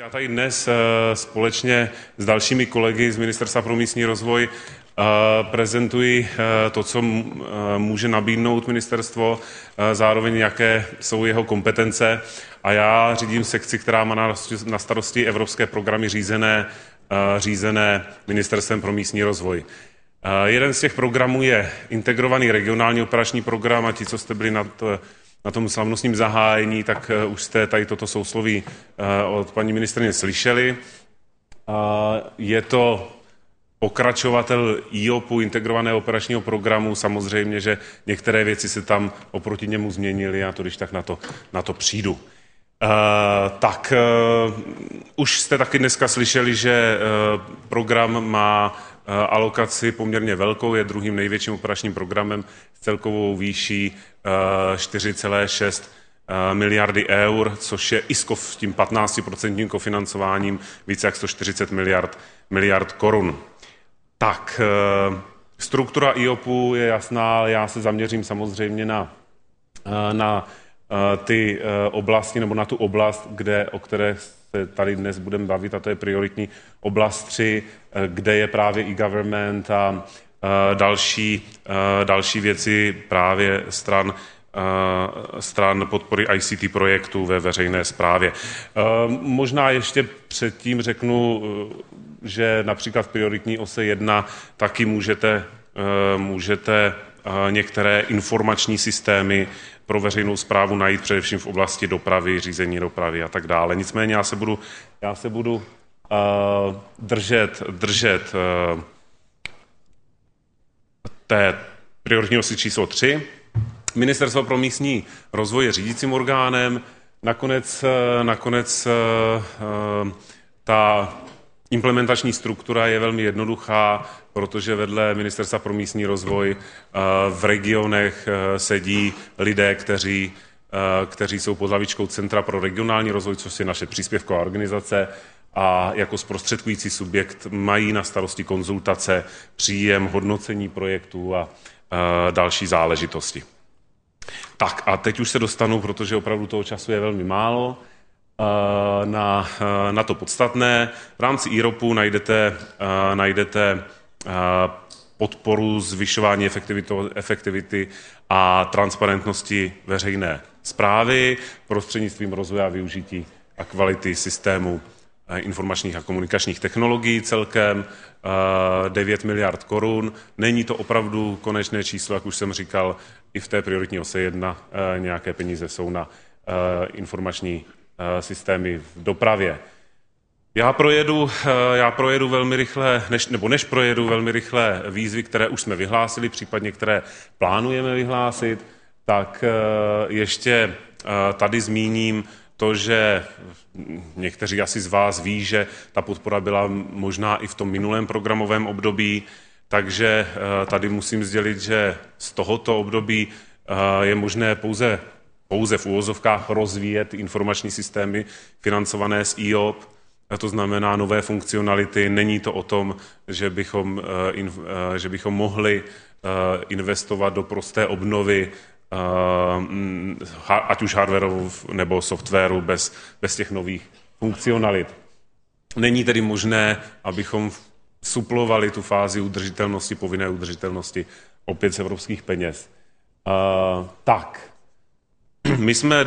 Já tady dnes společně s dalšími kolegy z Ministerstva pro místní rozvoj prezentuji to, co může nabídnout ministerstvo, zároveň jaké jsou jeho kompetence. A já řídím sekci, která má na starosti evropské programy řízené Ministerstvem pro místní rozvoj. Jeden z těch programů je integrovaný regionální operační program a ti, co jste byli na tom slavnostním zahájení, tak už jste tady toto sousloví od paní ministryně slyšeli. Je to pokračovatel IOPu, integrovaného operačního programu. Samozřejmě, že některé věci se tam oproti němu změnily a to když tak na to přijdu. Už jste taky dneska slyšeli, že program má alokaci poměrně velkou, je druhým největším operačním programem s celkovou výší 4,6 miliardy eur, což je i s tím 15% kofinancováním více jak 140 miliard korun. Tak, struktura IOPu je jasná, já se zaměřím samozřejmě na ty oblasti, nebo na tu oblast, o které se tady dnes budeme bavit, a to je prioritní oblast 3, kde je právě e-government a další věci právě stran podpory ICT projektů ve veřejné správě. Možná ještě předtím řeknu, že například v prioritní ose 1 taky můžete některé informační systémy pro veřejnou správu najít především v oblasti dopravy, řízení dopravy a tak dále. Nicméně já se budu držet té prioritní osy číslo 3. Ministerstvo pro místní rozvoj je řídícím orgánem. Nakonec ta implementační struktura je velmi jednoduchá, protože vedle Ministerstva pro místní rozvoj v regionech sedí lidé, kteří jsou pod hlavičkou Centra pro regionální rozvoj, což je naše příspěvková organizace, a jako zprostředkující subjekt mají na starosti konzultace, příjem, hodnocení projektů a další záležitosti. Tak a teď už se dostanu, protože opravdu toho času je velmi málo, na to podstatné. V rámci IROPu najdete podporu zvyšování efektivity a transparentnosti veřejné správy prostřednictvím rozvoje a využití a kvality systému informačních a komunikačních technologií, celkem 9 miliard korun. Není to opravdu konečné číslo, jak už jsem říkal, i v té prioritní ose 1 nějaké peníze jsou na informační systémy v dopravě. Já projedu velmi rychle, než projedu velmi rychle výzvy, které už jsme vyhlásili, případně které plánujeme vyhlásit, tak ještě tady zmíním to, že někteří asi z vás ví, že ta podpora byla možná i v tom minulém programovém období, takže tady musím sdělit, že z tohoto období je možné pouze v úvozovkách rozvíjet informační systémy financované z IOP, to znamená nové funkcionality. Není to o tom, že bychom mohli investovat do prosté obnovy, ať už hardwarovou nebo softwaru bez těch nových funkcionalit. Není tedy možné, abychom suplovali tu fázi udržitelnosti, povinné udržitelnosti opět z evropských peněz. My jsme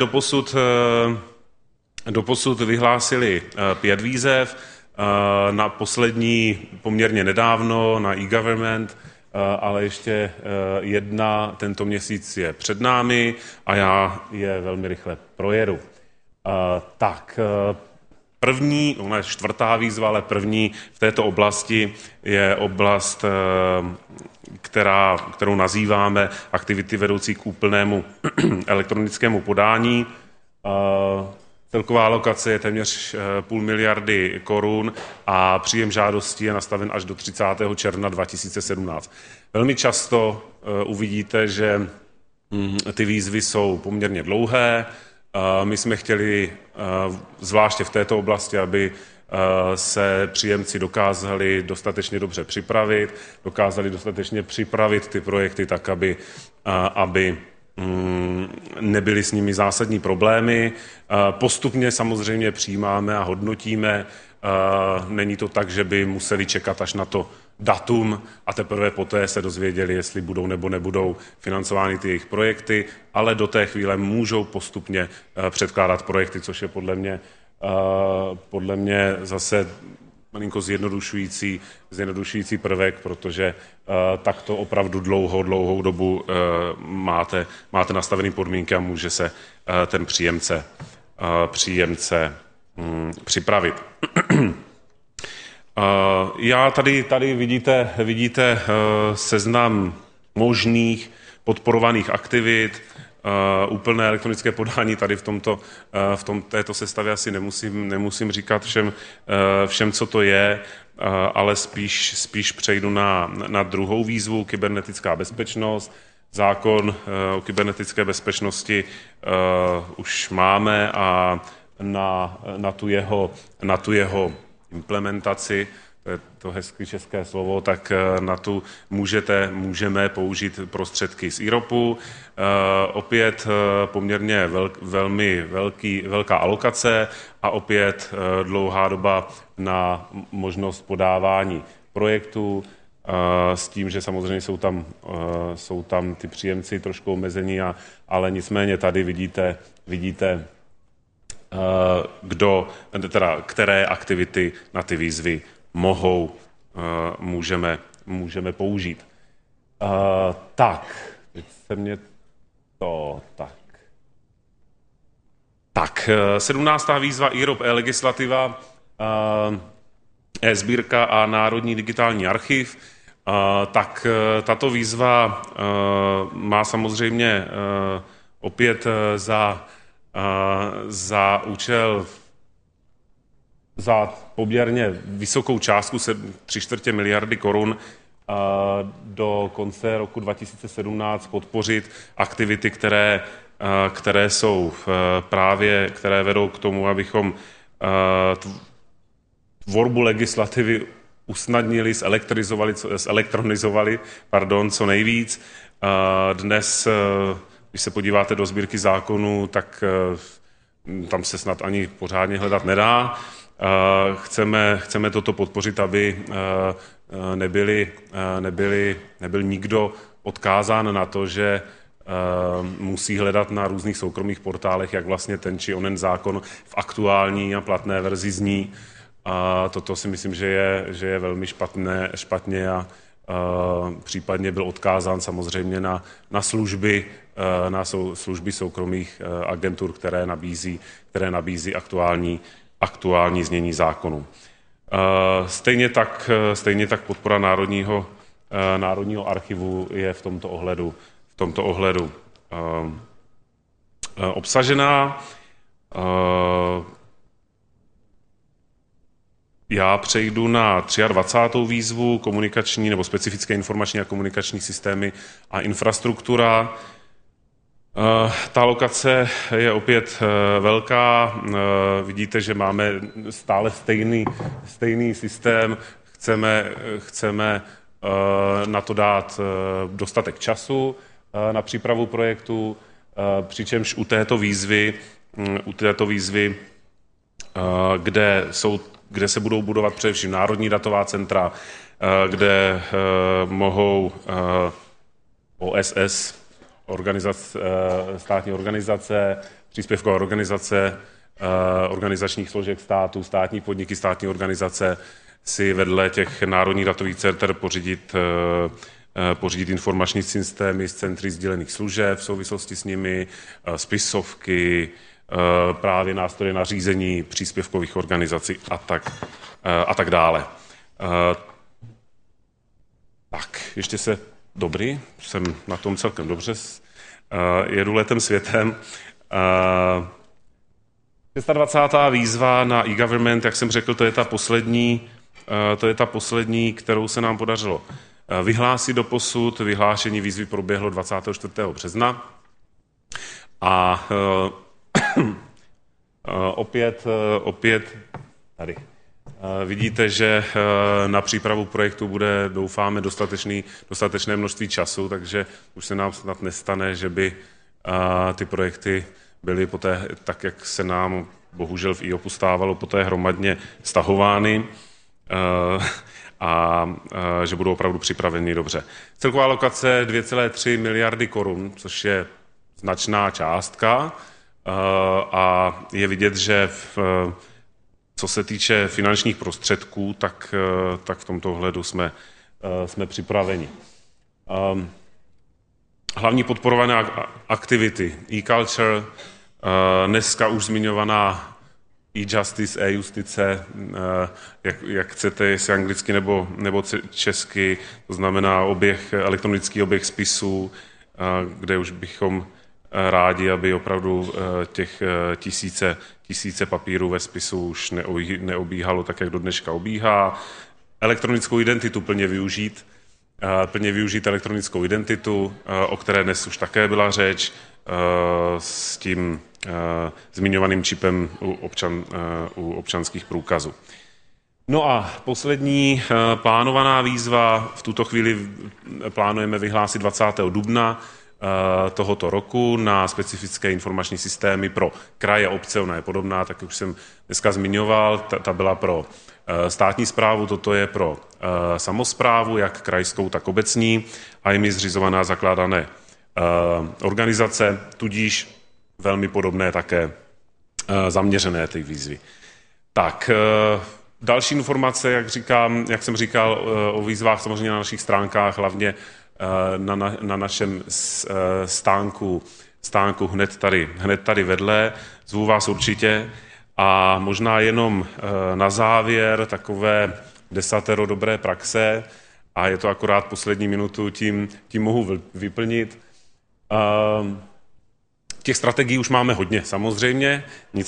doposud vyhlásili 5 výzev, na poslední poměrně nedávno na e-government, ale ještě jedna tento měsíc je před námi a já je velmi rychle projedu. První, ona je 4. výzva, ale první v této oblasti je oblast, kterou nazýváme aktivity vedoucí k úplnému elektronickému podání. Celková alokace je téměř 0,5 miliardy korun a příjem žádostí je nastaven až do 30. června 2017. Velmi často uvidíte, že ty výzvy jsou poměrně dlouhé. My jsme chtěli, zvláště v této oblasti, aby se příjemci dokázali dostatečně dobře připravit, dokázali dostatečně připravit ty projekty tak, aby nebyly s nimi zásadní problémy. Postupně samozřejmě přijímáme a hodnotíme. Není to tak, že by museli čekat až na to datum a teprve poté se dozvěděli, jestli budou nebo nebudou financovány ty jejich projekty, ale do té chvíle můžou postupně předkládat projekty, což je podle mě zase malinko zjednodušující prvek, protože takto opravdu dlouhou dobu máte nastavené podmínky a může se ten příjemce připravit. Já tady vidíte seznam možných podporovaných aktivit. Úplné elektronické podání tady v této sestavě asi nemusím říkat všem, co to je, ale spíš přejdu na druhou výzvu, kybernetická bezpečnost. Zákon o kybernetické bezpečnosti už máme a na tu jeho implementaci, to je to hezké české slovo, tak na tu můžeme použít prostředky z IROPu. Opět poměrně velká alokace a opět dlouhá doba na možnost podávání projektů, s tím, že samozřejmě jsou tam ty příjemci trošku omezení, ale nicméně tady vidíte které aktivity na ty výzvy můžeme použít. Teď se mě to tak. 17. výzva IROP e-legislativa, e-sbírka a Národní digitální archiv. Tak tato výzva má samozřejmě opět za účel za poměrně vysokou částku 3/4 miliardy korun do konce roku 2017 podpořit aktivity, které jsou které vedou k tomu, abychom tvorbu legislativy usnadnili, zelektronizovali, co nejvíc. Dnes, když se podíváte do sbírky zákonů, tak tam se snad ani pořádně hledat nedá. Chceme toto podpořit, aby nebyl nikdo odkázán na to, že musí hledat na různých soukromých portálech, jak vlastně ten či onen zákon v aktuální a platné verzi zní. Toto si myslím, že je velmi špatně a případně byl odkázán samozřejmě na služby soukromých agentur, které nabízí aktuální znění zákonu. Stejně tak podpora Národního archivu je v tomto ohledu obsažená. Já přejdu na 23. výzvu komunikační nebo specifické informační a komunikační systémy a infrastruktura. Ta alokace je opět velká. Vidíte, že máme stále stejný systém. Chceme na to dát dostatek času na přípravu projektu, přičemž u této výzvy, kde se budou budovat především národní datová centra, kde mohou OSS, státní organizace, příspěvkové organizace, organizačních složek státu, státní podniky, státní organizace si vedle těch národních datových center pořídit informační systémy z centry sdílených služeb v souvislosti s nimi, spisovky, právě nástroje na řízení příspěvkových organizací a tak dále. Tak, ještě dobrý, jsem na tom celkem dobře, jedu letem světem. 26. výzva na e-government, jak jsem řekl, to je ta poslední, kterou se nám podařilo vyhlásit doposud. Vyhlášení výzvy proběhlo 24. března. A opět tady vidíte, že na přípravu projektu bude, doufáme, dostatečné množství času, takže už se nám snad nestane, ty projekty byly poté, tak jak se nám bohužel v IOPu stávalo, poté hromadně stahovány a že budou opravdu připraveni dobře. Celková alokace 2,3 miliardy korun, což je značná částka a je vidět, že co se týče finančních prostředků, tak v tomto ohledu jsme připraveni. Hlavní podporované aktivity, e-culture, dneska už zmiňovaná e-justice, e-justice, jak chcete, jestli anglicky nebo česky, to znamená elektronický oběh spisů, kde už bychom rádi, aby opravdu těch tisíce papírů ve spisu už neobíhalo tak, jak do dneška obíhá. Elektronickou identitu plně využít elektronickou identitu, o které dnes už také byla řeč, s tím zmiňovaným čipem u občanských průkazů. No a poslední plánovaná výzva, v tuto chvíli plánujeme vyhlásit 20. dubna tohoto roku na specifické informační systémy pro kraje, obce, ona je podobná, tak už jsem dneska zmiňoval, ta byla pro státní správu, toto je pro samosprávu, jak krajskou, tak obecní, a jimi zřizovaná zakládané organizace, tudíž velmi podobné také zaměřené ty výzvy. Tak, další informace, jak jsem říkal, o výzvách samozřejmě na našich stránkách, hlavně na našem stánku hned tady vedle. Zvu vás určitě a možná jenom na závěr takové 10 dobré praxe a je to akorát poslední minutu, tím mohu vyplnit. Těch strategií už máme hodně samozřejmě,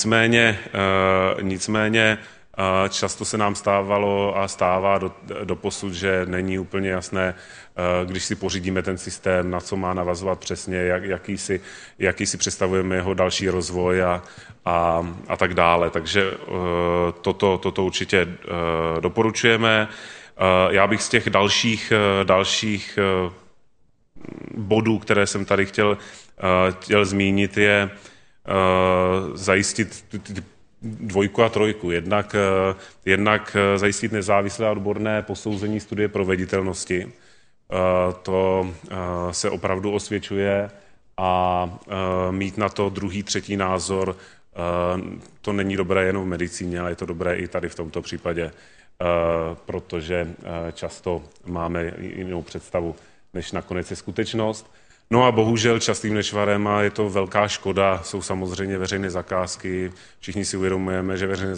nicméně často se nám stávalo a stává doposud, že není úplně jasné, když si pořídíme ten systém, na co má navazovat přesně, jaký si představujeme jeho další rozvoj a tak dále. Takže toto určitě doporučujeme. Já bych z těch dalších bodů, které jsem tady chtěl zmínit, je zajistit dvojku a trojku. Jednak zajistit nezávislé a odborné posouzení studie proveditelnosti. To se opravdu osvědčuje a mít na to druhý, třetí názor, to není dobré jenom v medicíně, ale je to dobré i tady v tomto případě, protože často máme jinou představu, než nakonec je skutečnost. No a bohužel častým nešvarem, a je to velká škoda, jsou samozřejmě veřejné zakázky. Všichni si uvědomujeme, že veřejné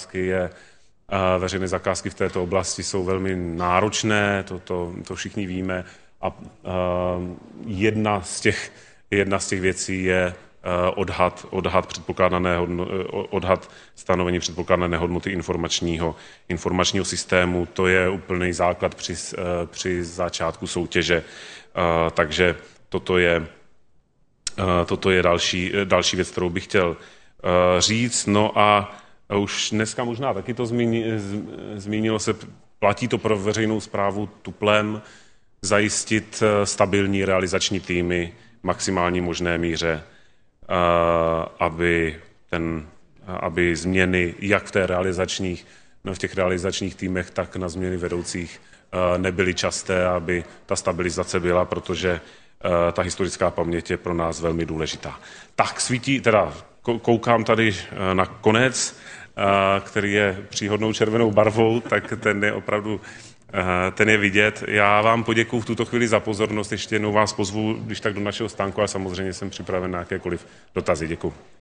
zakázky v této oblasti jsou velmi náročné, to všichni víme. A jedna z těch věcí je odhad stanovení předpokládané hodnoty informačního systému. To je úplný základ při začátku soutěže, takže toto je další věc, kterou bych chtěl říct. No a už dneska možná taky to zmínilo se, platí to pro veřejnou správu tuplem, zajistit stabilní realizační týmy v maximální možné míře, aby změny jak v těch realizačních týmech, tak na změny vedoucích nebyly časté, aby ta stabilizace byla, protože ta historická paměť je pro nás velmi důležitá. Tak koukám tady na konec, který je příhodnou červenou barvou, tak ten je vidět. Já vám poděkuju v tuto chvíli za pozornost, ještě jednou vás pozvu, když tak do našeho stánku a samozřejmě jsem připraven na jakékoliv dotazy. Děkuju.